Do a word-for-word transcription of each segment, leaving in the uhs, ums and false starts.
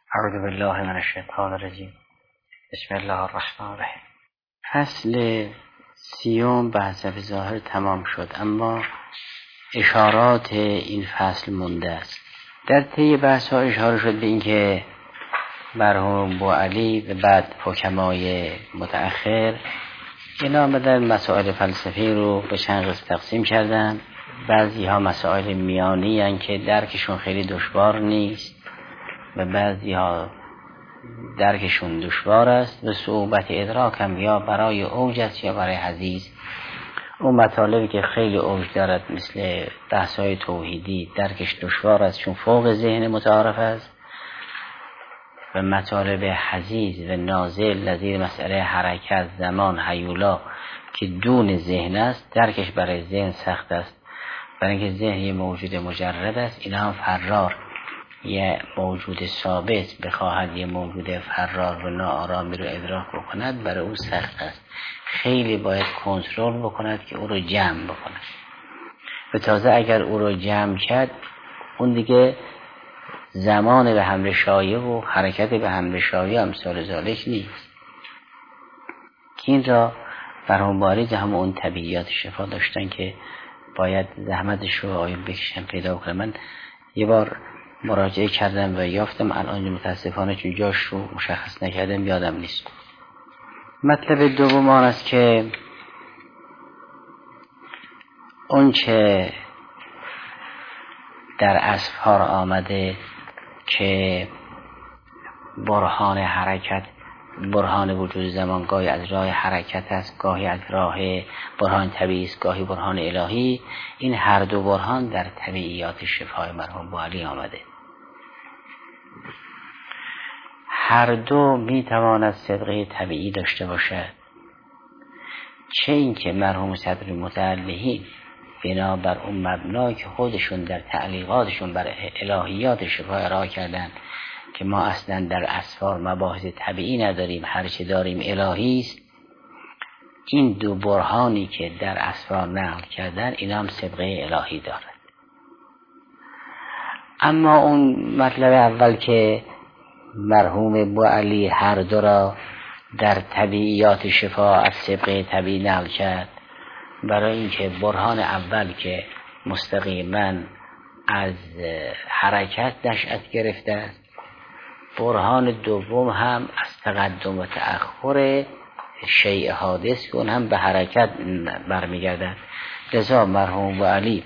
اعوذ بالله من الشیطان الرجیم. بسم الله الرحمن الرحیم. فصل سیوم به حسب ظاهر تمام شد، اما اشارات این فصل مونده است. در طی بحث ها اشاره شد به اینکه مرحوم بوعلی و بعد حکمای متأخر اینا آمدن مسائل فلسفی رو به چند قسم تقسیم کردن. بعضی ها مسائل میانی هستند که درکشون خیلی دشوار نیست و بعضی ها درکشون دشوار است و صعوبت ادراک هم یا برای اوج است یا برای حضیض. اون مطالبی که خیلی اوج دارد مثل بحث‌های توحیدی درکش دشوار است چون فوق ذهن متعارف است، و مطالب حضیض و نازل نظیر مسئله حرکت، زمان، هیولا که دون ذهن است درکش برای ذهن سخت است، برای اینکه ذهن یه موجود مجرد است. اینا هم فرار یه موجود ثابت بخواهد یه موجود فرار و ناآرامی رو ادراک بکند، برای او سخت است. خیلی باید کنترل بکند که او رو جمع بکند، و تازه اگر او رو جمع کرد اون دیگه زمان به حمل شایع و حرکت به حمل شایع امثال ذالک نیست. که این را مرحوم باری هم اون طبیعیات شفا داشتن که باید زحمتش رو آیم بکشن پیدا کنم. من یه بار مراجعه کردم و یافتم الان متاسفانه چون جاش رو مشخص نکردم یادم نیست. مطلب دوم آن است که اون چه در اسفار آمده که برهان حرکت، برهان وجود زمان گاهی از راه حرکت است، گاهی از راه برهان طبیعی است، گاهی برهان الهی، این هر دو برهان در طبیعیات شفای مرحوم بوعلی آمده. هر دو می تواند صدقه طبیعی داشته باشد، چه این که مرحوم صدر متعلهی بنابر اون مبنای که خودشون در تعلیقاتشون بر الهیات شفا ارائه کردن که ما اصلا در اسفار مباحث طبیعی نداریم، هرچه داریم الهی است، این دو برهانی که در اسفار نقل کردن اینا هم صدقه الهی دارد. اما اون مطلب اول که مرحوم بوعلی هر دو را در طبیعیات شفا از صدقه طبیعی نقل کرد، برای اینکه برهان اول که مستقیما از حرکت نشأت گرفته است، برهان دوم هم از تقدم و تأخر شیء حادث که اون هم به حرکت برمیگردد. لذا مرحوم بوعلی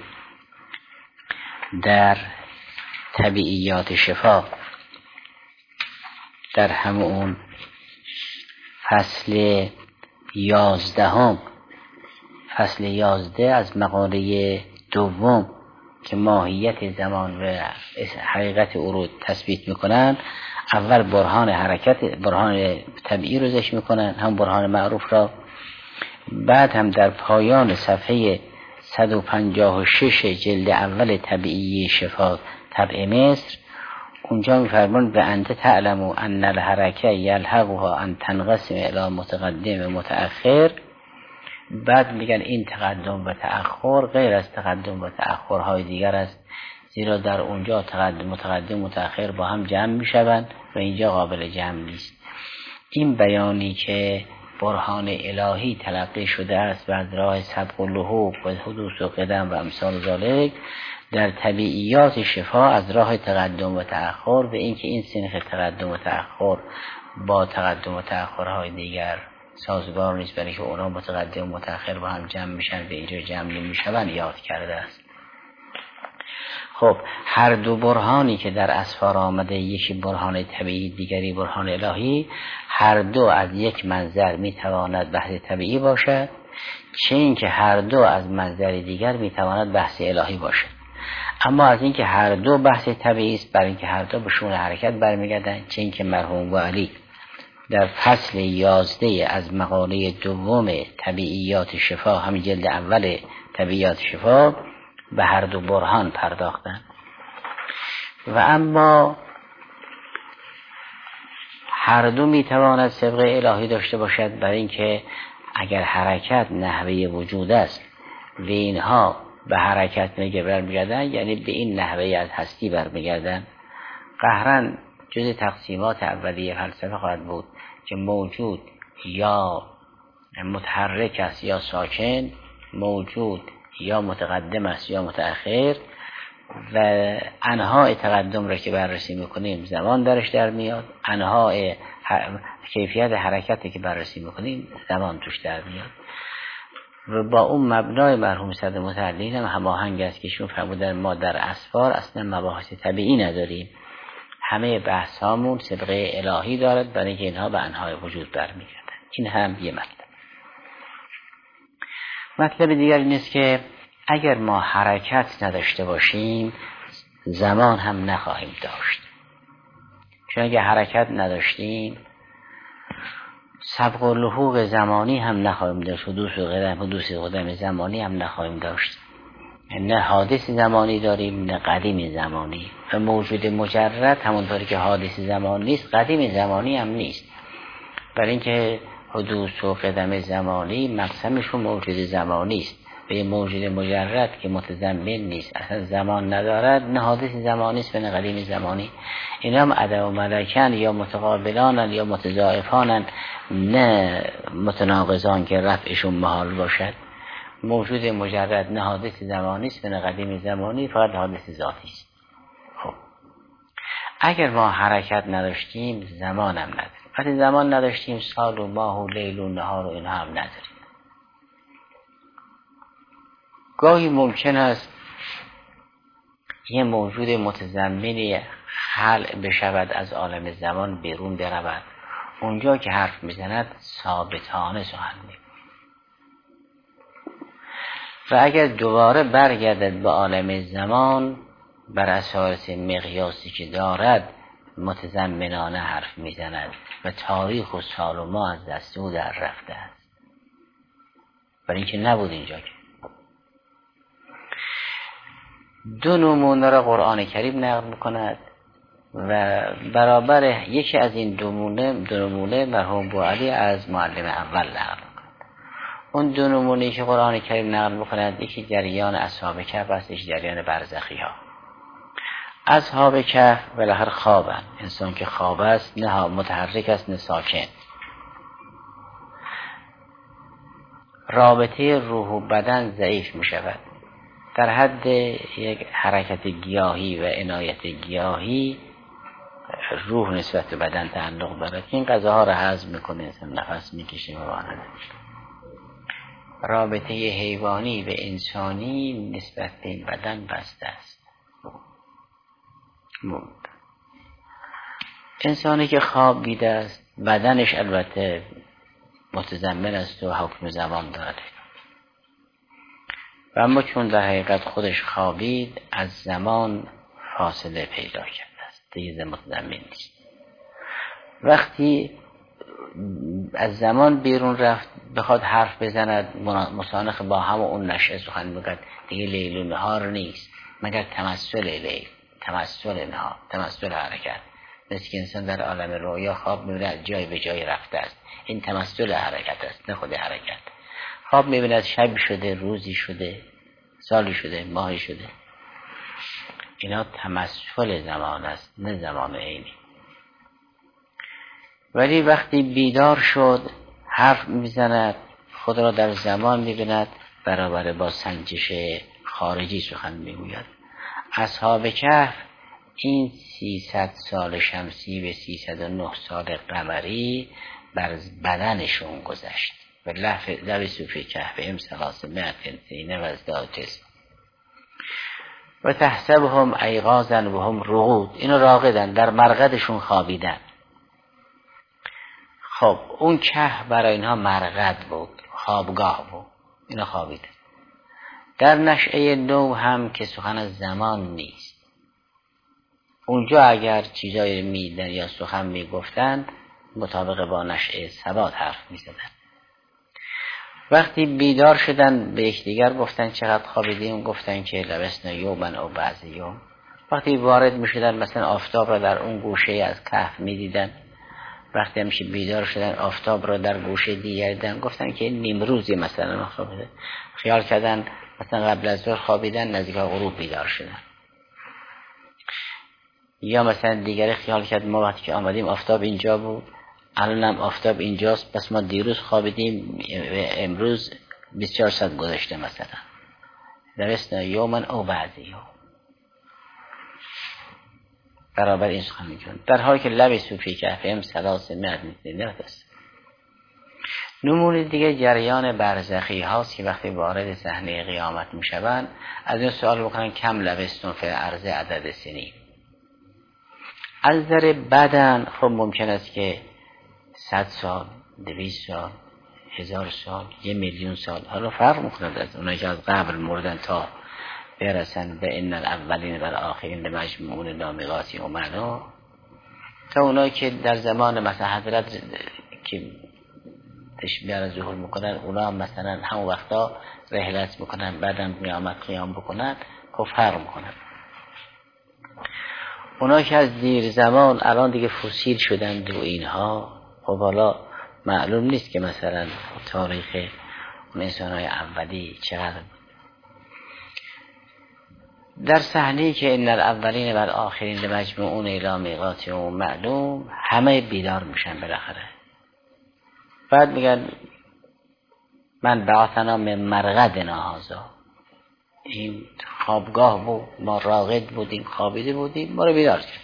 در طبیعیات شفا در همون فصل یازدهم فصل یازده از مقاله دوم که ماهیت زمان و حقیقت او رو تثبیت میکنن، اول برهان حرکت، برهان طبیعی رو ذکر میکنن، هم برهان معروف را. بعد هم در پایان صفحه صد و پنجاه و شش جلد اول طبیعی شفا طبع مصر اونجا میفرمان به انت تعلمو ان الحرکه یلحقها ان تنقسم الی متقدم و متأخر. بعد میگن این تقدم و تأخر غیر از تقدم و تأخرهای دیگر است، زیرا در اونجا تقدم متقدم متأخر با هم جمع میشوند و اینجا قابل جمع نیست. این بیانی که برهان الهی تلقی شده است و از راه سبق و لحوق و حدوث و قدم و امثال ذالک در طبیعیات شفا از راه تقدم و تأخر، و اینکه این سنخ تقدم و تأخر با تقدم و تأخرهای دیگر سازگار نیست، برای که اونا متقدم و متأخر با هم جمع میشن و اینجا جمع نمیشن یاد کرده است. خب هر دو برهانی که در اسفار آمده، یکی برهان طبیعی دیگری برهان الهی، هر دو از یک منظر میتواند بحث طبیعی باشد، چه این که هر دو از منظر دیگر میتواند بحث الهی باشد. اما از اینکه هر دو بحث طبیعی است، برای اینکه هر دو به شون حرکت برمیگردند، چه این که مرحوم بوعلی در فصل یازده از مقاله دوم طبیعیات شفا، همین جلد اول طبیعیات شفا، به هر دو برهان پرداختن. و اما هر دو میتواند صبغه الهی داشته باشد، برای اینکه اگر حرکت نحوه وجود است و اینها به حرکت میگه برمیگردن، یعنی به این نحوه از هستی برمیگردن. قهرن جز تقسیمات اولیه فلسفه خواهد بود که موجود یا متحرک است یا ساکن، موجود یا متقدم است یا متأخر، و انواع تقدم را که بررسی میکنیم زمان درش در میاد، انواع کیفیت حرکتی که بررسی میکنیم زمان توش در میاد. و با اون مبنای مرحوم صدر متعلین هم هماهنگ است که شون فرمودن ما در اسفار اصلا مباحث طبیعی نداریم، همه بحث هامون سابقه الهی دارد، برای اینکه اینها به انواع وجود برمیگردن. این هم یه مطلب. مطلب دیگر این است که اگر ما حرکت نداشته باشیم زمان هم نخواهیم داشت، چون اگر حرکت نداشتیم سبق و لحوق زمانی هم نخواهیم داشت، حدوث و قدم حدوث و قدم زمانی هم نخواهیم داشت. نه حادث زمانی داریم نه قدیم زمانی، و موجود مجرد همونطوری که حادث زمان نیست قدیم زمانی هم نیست، برای اینکه حدوث و قدم زمانی مقسمشون موجود زمانی است و یه موجود مجرد که متضمن نیست، اصلا زمان ندارد، نه حادث زمانی است و نه قدیم زمانی. اینا هم عدم و ملکن یا متقابلانن یا متضاعفانن، نه متناقضان که رفعشون محال باشد. موجود مجرد نه حادث زمانی است و نه قدیم زمانی، فقط حادث ذاتی است. خب اگر ما حرکت نداشتیم زمان هم نداریم، وقتی زمان نداشتیم سال و ماه و لیل و نهار و اینها هم نداریم. گاهی ممکن است یه موجود متضمنی خلق بشود از عالم زمان بیرون برود، اونجا که حرف میزند ثابتانه سخن میگوید، و اگر دوباره برگردد به عالم زمان بر اساس مقیاسی که دارد متضمنانه حرف میزند و تاریخ و سال و ماه از دست او در رفته است، برای اینکه نبود اینجا. که دو نمونه را قرآن کریم نقل میکند و برابر یکی از این دو نمونه دو نمونه مرحوم بوعلی از معلم اول نقل میکند. اون دو نمونه‌ای که قرآن کریم نقل میکند یکی جریان اصحاب کهف است، یکی جریان برزخی ها. اصحاب کهف بالاخره خوابن، انسان که خواب است نه متحرک است نه ساکن، رابطه روح و بدن ضعیف می شود، در حد یک حرکت گیاهی و عنایت گیاهی روح نسبت به بدن تعلق دارد. این غذاها را هضم میکنه، انسان نفس میکشه میماند. رابطه حیوانی و انسانی نسبت به این بدن بسته است. انسانی که خواب دیده است بدنش البته متضمن است و حکم زمان دارد، و اما چون در حقیقت خودش خوابید از زمان فاصله پیدا کرده است، دیگه متضمن نیست. وقتی از زمان بیرون رفت بخواد حرف بزند مسانخ با هم اون نشأه سخن میگوید، دیگه لیل و نهار نیست مگر تمثل لیل، تمثل نهار، تمثل حرکت. مثل که انسان در عالم رویا خواب میبیند جای به جای رفته است، این تمثل حرکت است نه خود حرکت. خواب میبیند شب شده، روزی شده، سالی شده، ماهی شده، اینا تمثل زمان است نه زمان عینی. ولی وقتی بیدار شد حرف میزند، خود را در زمان میبیند، برابر با سنجش خارجی سخن میگوید. اصحاب کهف این سیصد سال شمسی به سیصد و نه سال قمری بر بدنشون گذشت. و لبسوا فی کهفهم ثلاثمائة سنین و ازدادوا تسعا و تحسبهم ایقاظا و هم رقود، اینو راقدن، در مرقدشون خوابیدن. خب اون کهف برای اینها مرقد بود، خوابگاه بود، اینا خوابیدن. در نشأه نو هم که سخن از زمان نیست، اونجا اگر چیزایی میدن یا سخن میگفتن مطابق با نشأه ثبات حرف میزدن. وقتی بیدار شدن به یکدیگر گفتن چقدر خوابیدیم، گفتن که لبسنا یوما او بعض یوم. وقتی وارد میشدن مثلا آفتاب را در اون گوشه از کهف میدیدن، وقتی همیشه بیدار شدن آفتاب را در گوشه دیگر دیدن، گفتن که نیم روزی مثلا خوابیده. خیال کردن مثلا قبل از ظهر خوابیدن، نزدیک غروب بیدار شدن. یا مثلا دیگری خیال کرد ما وقتی که آمدیم آفتاب اینجا بود، الانم آفتاب اینجاست، پس ما دیروز خوابیدیم امروز بیست و چهار ساعت گذشته مثلا. درسته یومن او بعضی یوم برابر این سخن میکنه، در حالی که لب صوفی کهفهم سلاس مئت میتونه است. نمونه دیگه جریان برزخی هاست که وقتی وارد صحنه قیامت میشوند از این سوال بکنن کم لبستون فی الارض عدد سنین. از نظر بدن خب ممکن است که صد سال، دویست سال، هزار سال، یه میلیون سال، حالا فرق میکنه از اونایی که از قبل مردن تا برسن به ان الاولین و الاخرین لمجموعون الی میقات یوم معلوم، تا اونایی که در زمان مثلا حضرت که تشبیه ظهور میکنن اونا هم مثلا همون وقتا رحلت میکنن بعدم قیامت قیام بکنن، خب فرق میکنن. اونا که از دیر زمان الان دیگه فسیل شدن و اینها، خب حالا معلوم نیست که مثلا تاریخ اون انسان‌های اولی چقدر. در صحنه‌ای که ان الاولین و الاخرین لمجموعون الی میقات یوم معلوم، همه بیدار میشن بالاخره. بعد میگن من بعثنا من مرقدنا هذا، این خوابگاه بود، ما راقد بودیم، خوابیده بودیم، ما رو بیدار کرد.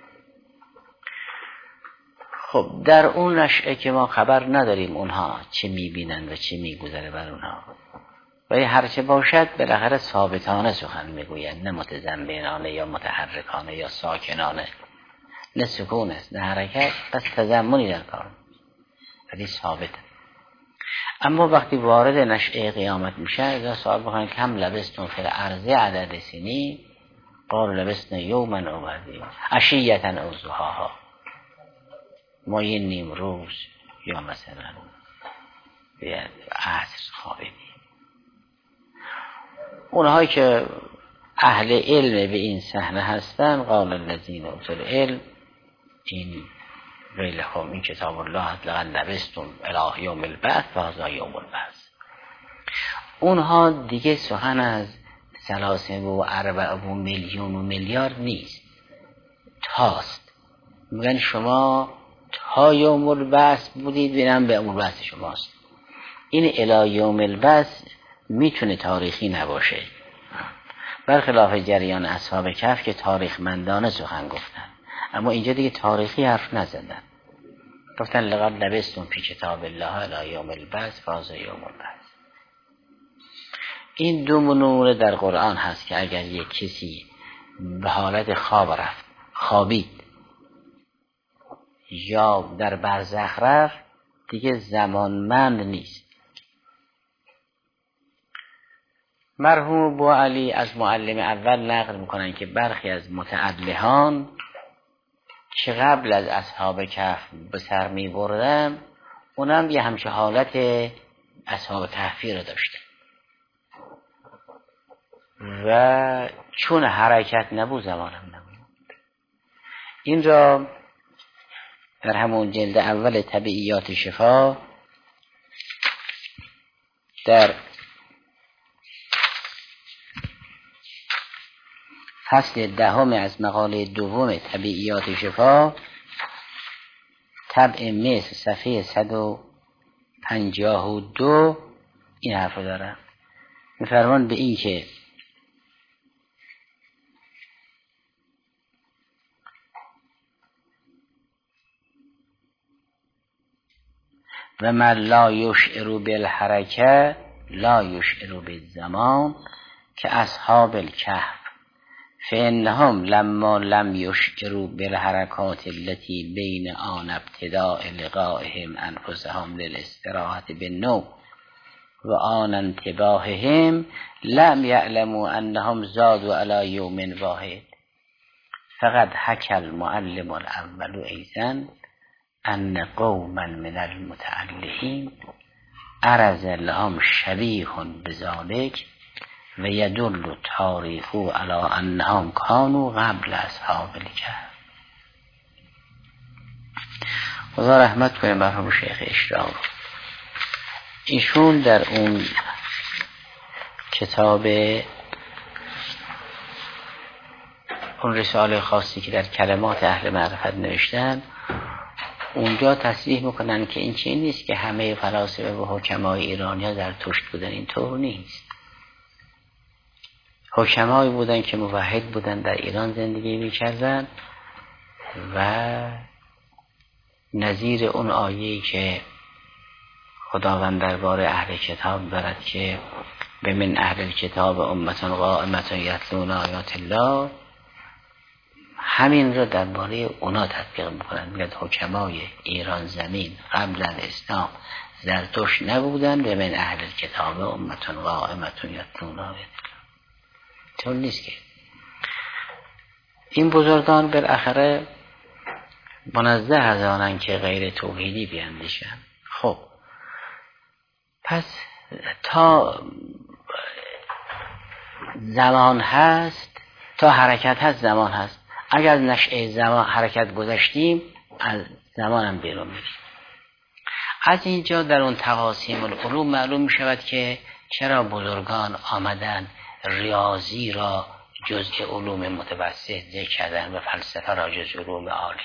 خب در اون نشأه که ما خبر نداریم اونها چه میبینن و چه میگذره بر اونها، و هرچه باشد بالاخره ثابتانه سخن میگویند، نه متزنبینانه یا متحرکانه یا ساکنانه، نه سکون است نه حرکت، پس تضمنی در کار ولی ثابت. اما وقتی وارد نشأه قیامت میشه اذا سوال بخواهن کم لبستون فی الارض عدد سنین قالوا لبسنا یوما او بعض یوم عشیة او ضحاها، ما یه نیم روز یا مثلا به عصر خوابیدیم. اونهایی که اهل علم به این صحنه هستن قال الذین اوتوا العلم این ویلهم این کتاب الله لقد لبستم الی یوم البعث فهذا یوم البعث. اونها دیگه سخن از ثلاثه و اربع و میلیون و میلیارد نیست، تاست. میگن شما تا یوم البعث بودید بینم به یوم البعث شماست. این الی یوم البعث میتونه تاریخی نباشه، برخلاف جریان اصحاب کهف که تاریخ مندانه سخن گفتن، اما اینجا دیگه تاریخی حرف نزدن، گفتن لقد لبستم فی کتاب الله الی یوم البعث فهذا یوم البعث. این دو نمونه در قرآن هست که اگر یک کسی به حالت خواب رفت، خوابید یا در برزخ رفت، دیگه زمانمند نیست. مرحوم ابو علی از معلم اول نقل میکنن که برخی از متعلهان که قبل از اصحاب کهف به سر می بردن اونم یه همچه حالت اصحاب کهفی رو داشتن و چون حرکت نبود زمانم نبود. این را در همون جلد اول طبیعیات شفا در فصل دهم از مقاله دوم طبیعیات شفا طبع مصر صفحه صد و پنجاه و دو این حرف دارم. می‌فرمان به این که و من لا یشعر بالحرکه لا یشعر بالزمان که اصحاب الکهف فإنهم لما لم يشعروا بالحركات التي بين آن ابتداء لقائهم أنفسهم للاستراحة بالنوم وآن انتباههم لم يعلموا أنهم زادوا على يوم واحد. فقد حكى المعلم الأول أيضا أن قوما من المتعلهين عرض لهم شبيه بذلك و یدل تاریخو علی انهم کانوا قبل اصحاب الکهف. خدا رحمت کنه مرحوم شیخ اشراق. ایشون در اون کتاب اون رساله خاصی که در کلمات اهل معرفت نوشتن، اونجا تصریح میکنن که این چیزی نیست که همه فلاسفه و حکمای ایرانی ها زرتشت بودن. این طور نیست. حکمایی بودن که موحد بودن، در ایران زندگی میکردن و نظیر اون آیه‌ای که خداوند درباره اهل کتاب دارد که به من اهل کتاب امتون قائمتون یتلون آیات الله، همین را درباره اونا تطبیق میکنند. میگن حکمای ایران زمین قبل از اسلام زرتشت نبودن، به من اهل کتاب امتون قائمتون یتلون آیات الله. طور نیست که این بزرگان بالاخره منزه از آنن که غیر توحیدی بیندیشن. خب پس تا زمان هست، تا حرکت هست زمان هست. اگر از نشأه زمان حرکت گذشتیم، از زمانم بیرون میریم. از اینجا در اون تقاسیم العلوم معلوم می شود که چرا بزرگان آمدن ریاضی را جزء علوم متوسط ذکر کردن و فلسفه را جزء علوم عالی.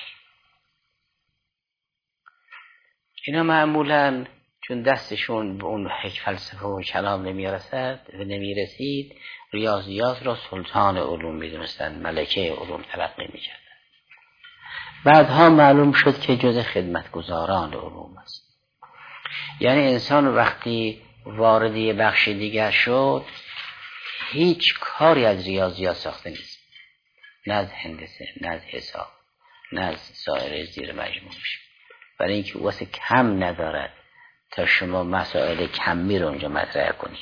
اینا معمولاً چون دستشون به اون حک فلسفه و کلام نمیرسد و نمیرسید، ریاضیات را سلطان علوم میدونستند، ملکه علوم تلقی میکردند. بعدها معلوم شد که جز خدمتگزاران علوم است. یعنی انسان وقتی وارد یه بخش دیگر شد، هیچ کاری از ریاضیات ساخته نیست، نه از هندسه، نه از حساب، نه از سایر زیر مجموع میشه، برای اینکه واسه کم ندارد تا شما مسائل کمی رو اونجا مطرح کنید.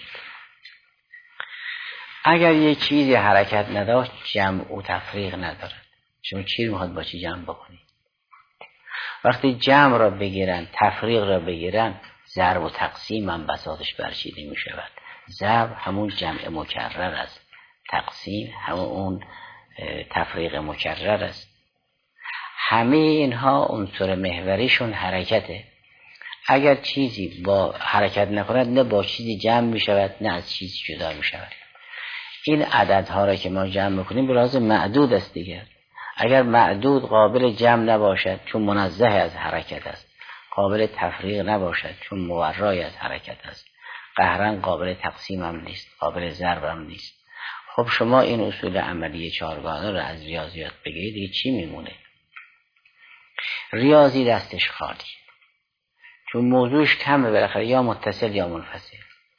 اگر یه چیزی حرکت نداشت، جمع و تفریق ندارد. شما چی رو میخواد با چی جمع بکنید؟ وقتی جمع را بگیرن، تفریق را بگیرن، ضرب و تقسیم هم بساطش برچیده می شود. ضرب همون جمع مکرر است، تقسیم همون اون تفریق مکرر است. همه اینها عنصر محوریشون حرکته. اگر چیزی با حرکت نکند، نه با چیزی جمع می شود، نه از چیزی جدا می شود. این عددها را که ما جمع میکنیم به لحاظ معدود است دیگر. اگر معدود قابل جمع نباشد چون منزه از حرکت است، قابل تفریق نباشد چون مورای از حرکت است، قهرن قابل تقسیم هم نیست، قابل ضرب هم نیست. خب شما این اصول عملی چهارگانه را از ریاضیات بگیرید، دیگه چی میمونه؟ ریاضی دستش خالی، چون موضوعش کمه، بالاخره یا متصل یا منفصل.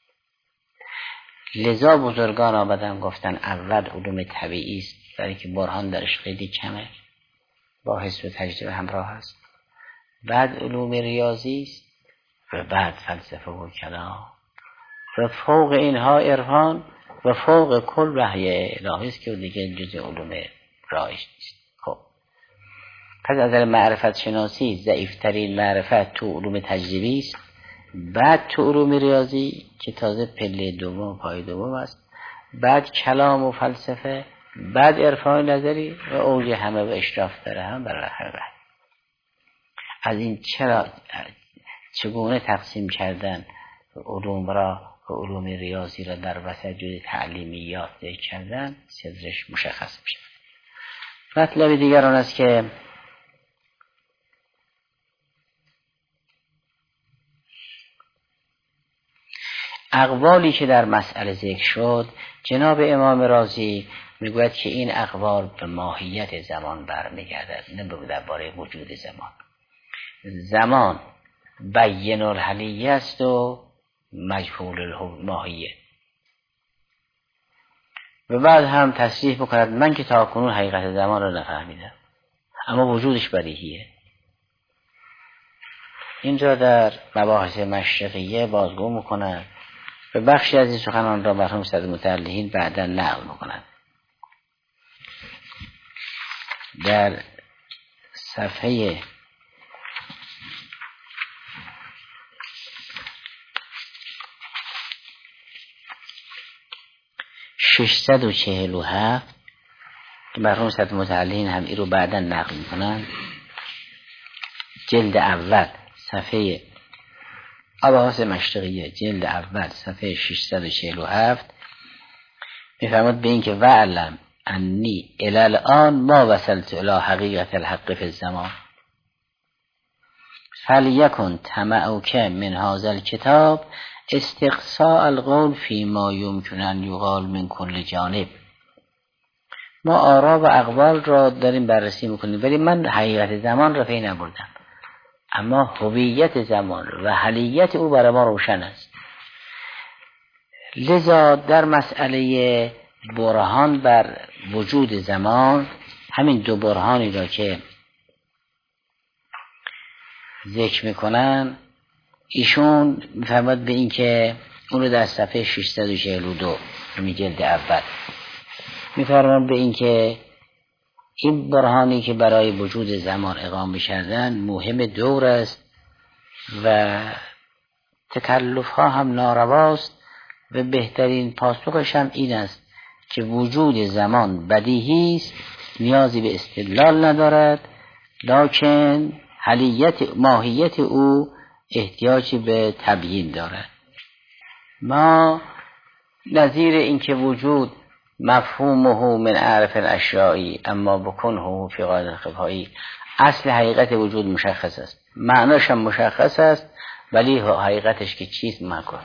لذا بزرگان آمدن گفتن اول علوم طبیعی است، برای که برهان درش خیلی کمه، با حس و تجربه همراه است. بعد علوم ریاضی است و بعد فلسفه و کلام و فوق اینها عرفان و فوق کل وحی الهی است که دیگه جز علوم رایج نیست. خب پس از معرفت شناسی ضعیفترین معرفت تو علوم تجربی است، بعد تو علوم ریاضی که تازه پله دوم پای دوم است، بعد کلام و فلسفه، بعد عرفان نظری و اوج همه و اشراف داره هم برای همه. از این چرا چگونه تقسیم کردن علوم را و علوم ریاضی را در وسط جز تعلیمیات ذکر کردن صدرش مشخص میشه. مطلب دیگر آن است که اقوالی که در مسئله ذکر شد، جناب امام رازی میگوید که این اقوال به ماهیت زمان برمیگردد، نه به درباره وجود زمان. زمان بین الحلیه است و مجهول الماهیه. و بعد هم تصریح بکند من که تا کنون حقیقت زمان را نفهمیدم، اما وجودش بدیهیه. اینجا در مباحث مشرقیه بازگو میکند و بخشی از این سخنان را مرحوم سید متعلقین بعدا نقل میکنند. در صفحه ششصد و چهل و هفت که مرحوم سید متعلقین هم این رو بعدا نقل میکنند، جلد اول صفحه مباحث مشرقیه جلد اول صفحه ششصد و چهل و هفت میفرماد به این که وعلم انی الی الان ما وصلت الی حقیقت الحق فی الزمان فلیکن طمعک من هذا الکتاب استقصاء القول فی ما یمکن ان یقال من کل جانب. ما آرا و اقوال را داریم بررسی میکنیم ولی من حقیقت زمان را پی نبردم، اما هویت زمان و حلیت او برای ما روشن است. لذا در مسئله برهان بر وجود زمان، همین دو برهانی را که ذکر میکنن ایشون میفرماد به این که اون رو در صفحه ششصد و چهل و دو همین جلد اول میفرماد به این که این برهانی که برای وجود زمان اقامه کردن مهم دور است و تکلف ها هم نارواست و بهترین پاسخش هم این است که وجود زمان بدیهی است، نیازی به استدلال ندارد، لکن حلیت ماهیت او احتیاجی به تبیین دارد. ما نظیر اینکه وجود مفهومه من عرف الاشیائی اما بکنه فی قاعده خفایی، اصل حقیقت وجود مشخص است، معناش هم مشخص است، ولی حقیقتش که چیست مکن.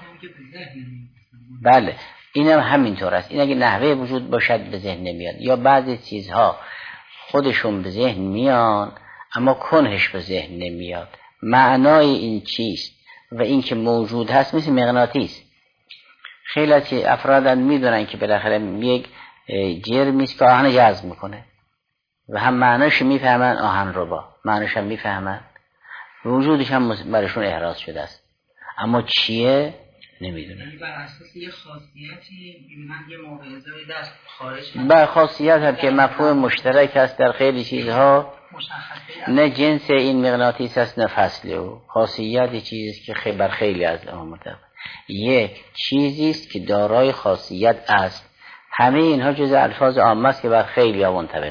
بله اینم همینطور است. این اگه نحوه وجود باشد به ذهن نمیاد، یا بعضی چیزها خودشون به ذهن میان اما کنهش به ذهن نمیاد. معنای این چیست و این که موجود هست مثل مغناطیس. خیلی از افرادن میدونن که بالاخره یک جرمی است که آهن جذب میکنه و هم معناش میفهمن، آهن رو با معناش هم میفهمن، وجودش هم برشون احراز شده است، اما چیه نمیدونن. بر اساس یه خاصیتی من یه موعظه‌ای در خارج بر خاصیت هم که مفهوم مشترک است در خیلی چیزها، نه جنس این مغناطیس است نه فصل او. خاصیت چیزی است که خیلی بر خیلی از آن مطابق یک چیزی است که دارای خاصیت است. همه اینها جز الفاظ عامه است که بر خیلی ها منطبق،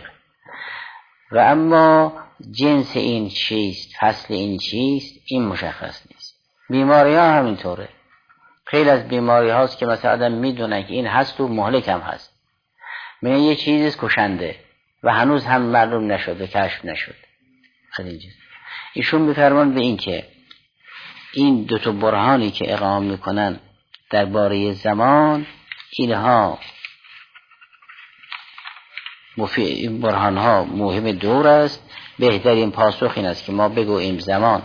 و اما جنس این چیست، فصل این چیست، این مشخص نیست. بیماری ها همینطوره. خیلی از بیماری هاست که مثلا آدم میدونن که این هست و مهلک هم هست، میگن یه چیزی کشنده و هنوز هم معلوم نشده، کشف نشد. از اینجا ایشون میفرمان به این که این دو تا برهانی که اقامه میکنن درباره زمان، اینها این برهان ها مهم دور است. بهترین پاسخ این است که ما بگوییم زمان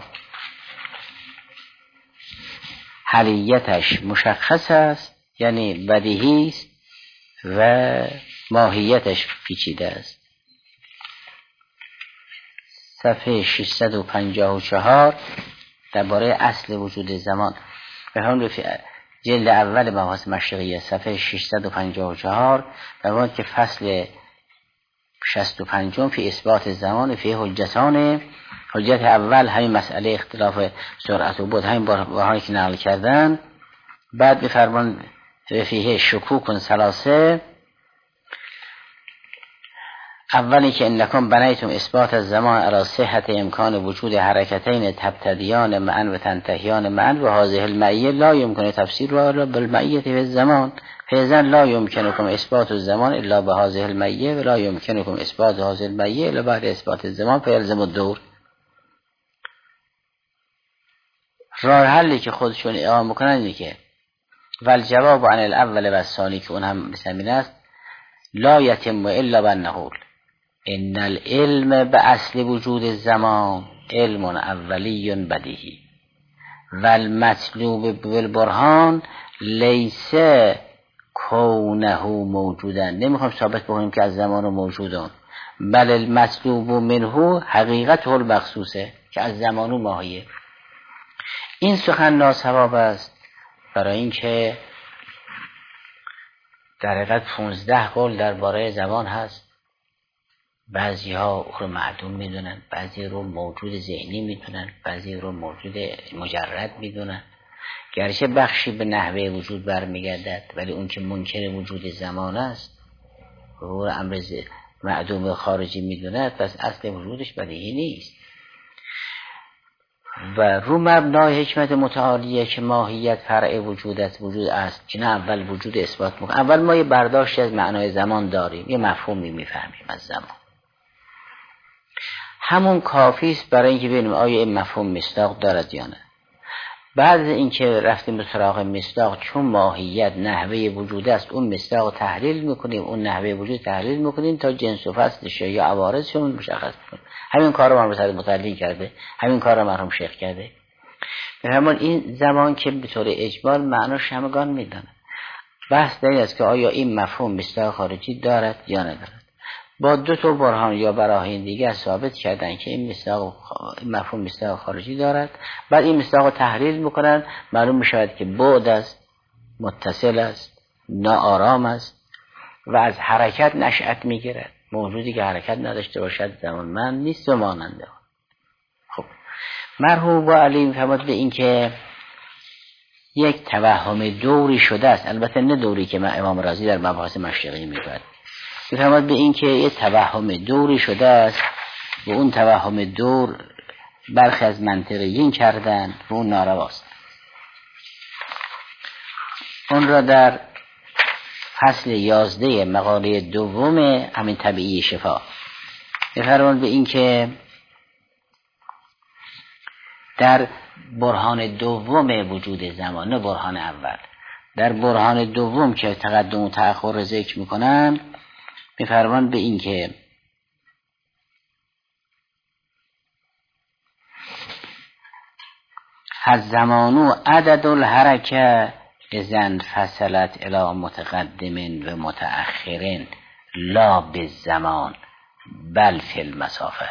حلیتش مشخص است، یعنی بدیهی است و ماهیتش پیچیده است. صفحه ششصد و پنجاه و چهار درباره اصل وجود زمان، به همون جلد اول مباحث مشرقیه، صفحه ششصد و پنجاه و چهار، به که فصل شصت و پنج فی اثبات زمان فی حجتان. حجت اول همین مسئله اختلاف سرعت و بود، همین برهانی که نقل کردن. بعد میفرمان فیه شکوک ثلاثه. اولی که انکم بنیتم اثبات الزمان علی صحت امکان وجود حرکتین تبتدیان معا و تنتهیان معا و هذه المعیه لا یمکن تفسیر را بالمعیه فی الزمان، فاذا لا یمکنکم اثبات الزمان الا بهذه المعیه و لا یمکنکم اثبات هذه المعیه الا بعد اثبات الزمان فیلزم الدور. راه حلی که خودشون اعلام میکنن اینه که والجواب عن الاول و الثانی، که اون هم مثل است، لا یتم الا بالنقول ان العلم به اصل وجود الزمان علم اولی بدیهی و المطلوب بالبرهان لیس کونه موجودا. نمیخوام ثابت بکنیم که از زمان موجودان، بل المطلوب منه حقیقت المخصوصه که از زمان ماهیه. این سخن ناصواب است، برای اینکه در حقیقت پونزده قول درباره زمان هست. بعضی ها او رو معدوم میدونن، بعضی رو موجود ذهنی میدونن، بعضی رو موجود مجرد میدونن، گرچه بخشی به نحوه وجود برمیگردد، ولی اون که منکر وجود زمان است و او رو امر معدوم خارجی میدوند، پس اصل وجودش بدیهی نیست. و رو مبنای حکمت متعالیه که ماهیت فرع وجود است، وجود است، که نه اول وجود اثبات میکنه. اول ما یه برداشتی از معنای زمان داریم، یه مفهومی میفهمیم از زمان، همون کافی است برای اینکه ببینیم آیا این مفهوم مصداق دارد یا نه. بعد از اینکه رفتیم به سراغ مصداق، چون ماهیت نحوه وجود است، اون مصداق تحلیل میکنیم، اون نحوه وجود تحلیل میکنیم تا جنس و فصلش یا عوارضشون مشخص کنیم. همین کار رو مرحوم سعید متعلی کرده، همین کار رو مرحوم شیخ کرده. همون این زمان که به طور اجمال معناش همگان میدانه. بحث در این است که آیا این مفهوم مصداق خارجی دارد یا ندارد. با دو تا برهان یا براهین دیگر ثابت کردن که این مصداق مفهوم مصداق خارجی دارد. بعد این مصداق رو تحلیل میکنن، معلوم میشود که بعد است، متصل است، ناآرام است و از حرکت نشأت میگیرد. موجودی که حرکت نداشته باشد زمانمند نیست و ماننده. خب مرحوم با علی میفهمد به این که یک توهم دوری شده است، البته نه دوری که من امام رازی در مباحث مشرقی میگوید، میفهمد به این که یک توهم دوری شده است و اون توهم دور برخی از منطقیین کردن و اون نارواست. اون را در فصل یازده مقاله دوم همین طبیعی شفا میفرماید به این که در برهان دوم وجود زمان، نه برهان اول، در برهان دوم که تقدم و تأخر را ذکر میکنن، میفرماند به این که از زمانو عدد الحرکه اذن فصلت الی متقدم و متأخرین لا بالزمان بل فی المسافه.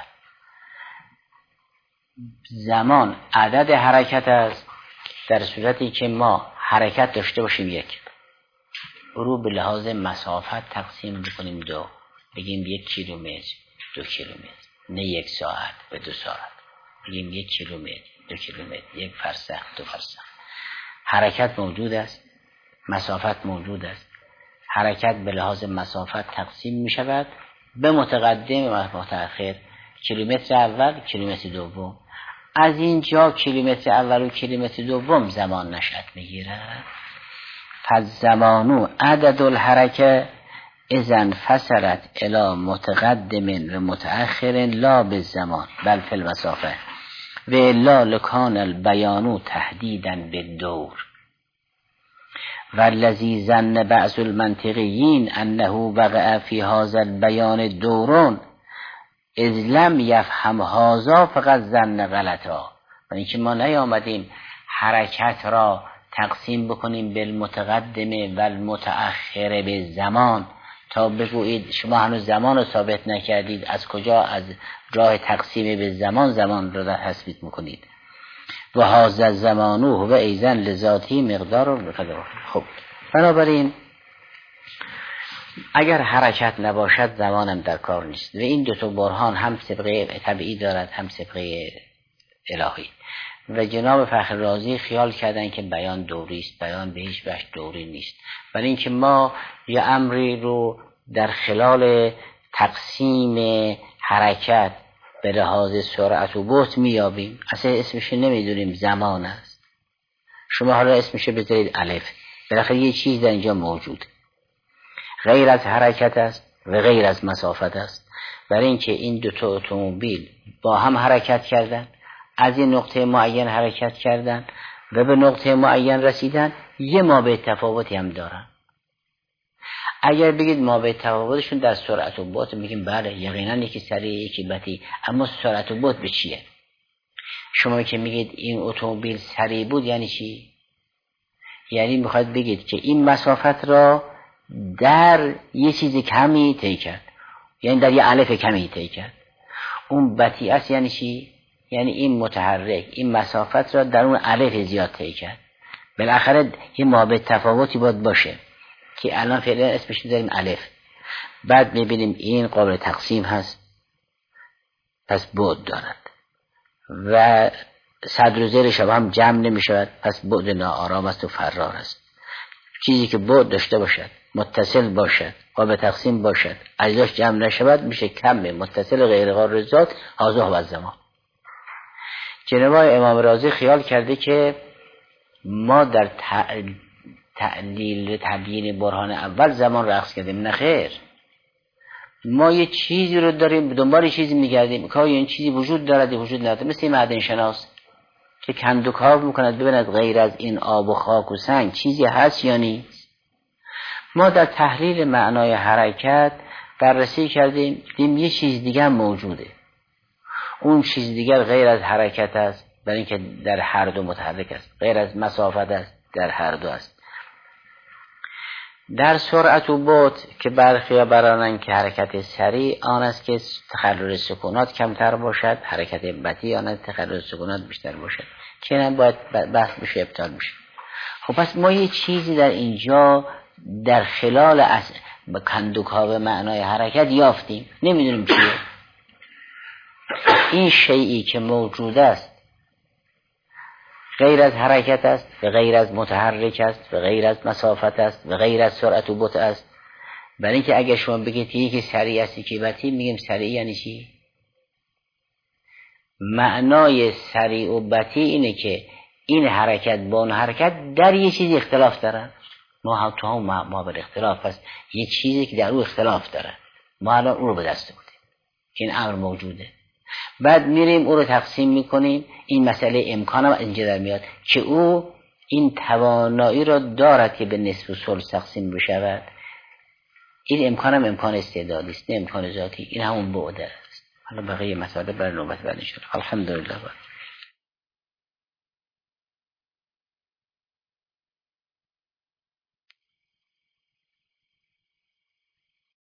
زمان عدد حرکت است در صورتی که ما حرکت داشته باشیم یک، رو به لحاظ مسافت تقسیم بکنیم دو، بگیم یک کیلومتر دو کیلومتر، نه یک ساعت به دو ساعت، بگیم یک کیلومتر دو کیلومتر، یک فرسخ دو فرسخ. حرکت موجود است، مسافت موجود است. حرکت به لحاظ مسافت تقسیم می شود به متقدم و متأخر، کیلومتر اول کیلومتر دوم. از اینجا کیلومتر اول و کیلومتر دوم زمان نشأت میگیرد. پس زمانو عدد الحرکه اذن فصلت الی متقدم و متأخر لا بالزمان بل فی المسافه و الا لکان البیانو تحدیدا بالدور. والذی ظن بعض المنطقیین انه وقع فی هذا البیان دورون اذ لم یفهم هذا فقط ظن غلطا. و اینکه ما نیامدیم حرکت را تقسیم بکنیم بالمتقدم و المتأخر به زمان تا بگویید شما هنوز زمان رو ثابت نکردید، از کجا از راه تقسیم به زمان زمان رو تثبیت میکنید. و هذا الزمانو هو ایزن لذاتی مقدار و قدر. خب بنابراین اگر حرکت نباشد زمانم در کار نیست. و این دو تا برهان هم سابقه طبیعی دارد هم سابقه الهی. و جناب فخر رازی خیال کردن که بیان دوری است، بیان به هیچ وجه دوری نیست. ولی اینکه ما یه امری رو در خلال تقسیم حرکت به لحاظ سرعت و بطء میابیم، اصلا اسمش نمیدونیم زمان است. شما حالا اسمش بذارید الف، بالاخره یه چیز در اینجا موجود غیر از حرکت است و غیر از مسافت است. برای اینکه این دو تا اتومبیل با هم حرکت کردن، از این نقطه معین حرکت کردن و به نقطه معین رسیدن، یه مابع تفاوتی هم دارن. اگر بگید مابع تفاوتشون در سرعت و بطء، میگیم بله یقینا یکی سریع یکی بطیء، اما سرعت و بطء به چیه؟ شما که میگید این اتومبیل سریع بود یعنی چی؟ یعنی میخواید بگید که این مسافت را در یه چیز کمی طی کرد، یعنی در یه الف کمی طی کرد. اون بطیء است یعنی چی؟ یعنی این متحرک این مسافت را در اون الف زیاد طی کرد. بالاخره یه مابع تفاوتی باید باشه که الان فعلا اسمش داریم الف. بعد میبینیم این قابل تقسیم هست، پس بعد دارد و صدر و زیرش هم جمع نمیشود، پس بعد ناآرام است و فرار است. چیزی که بعد داشته باشد، متصل باشد، قابل تقسیم باشد، اجزاش جمع نشود، میشه کم متصل غیر قابل ذات، هذا هو الزمان. جناب امام رازی خیال کرده که ما در تعلیل تبیین برهان اول زمان رقص کردیم. نه خیر، ما یه چیزی رو داریم دنبال چیزی میگردیم که این چیزی وجود دارد یا وجود ندارد. مثل معدن شناس که کندوکاو میکند ببیند غیر از این آب و خاک و سنگ چیزی هست یا نیست. ما در تحلیل معنای حرکت بررسی کردیم، دیدیم یه چیز دیگر موجوده. اون چیز دیگر غیر از حرکت است، برای اینکه در هر دو متحرک است، غیر از مسافت است، در هر دو است. در سرعت و بطء که برخی برانند که حرکت سریع آن است که تخلل سکونات کمتر باشد، حرکت بطیء آن است تخلل سکونات بیشتر باشد. چنین باید بحث بشه، ابطال بشه. خب پس ما یه چیزی در اینجا در خلال از کندوکاو معنای حرکت یافتیم، نمیدونیم چیه. این شیئی که موجود است غیر از حرکت است و غیر از متحرک است و غیر از مسافت است و غیر از سرعت و بطء است. برای اینکه اگر شما بگید یکی سریع است یکی بطیء، میگیم سریع یعنی چی؟ معنای سریع و بطیء اینه که این حرکت با اون حرکت در یه چیزی اختلاف دارن. ما هم تو هم ما بر اختلاف هست، یه چیزی که در او اختلاف داره، ما الان او رو به دست بودیم، این امر موجوده. بعد میریم او رو تقسیم میکنیم. این مسئله امکان هم اینجا در میاد که او این توانایی را دارد که به نصف و ثلث تقسیم بشود. این امکان هم امکان استعدادی است، نه امکان ذاتی. این همون بعد است. حالا بقیه مسائل برای نوبت بعد ان شاء الله. الحمدلله.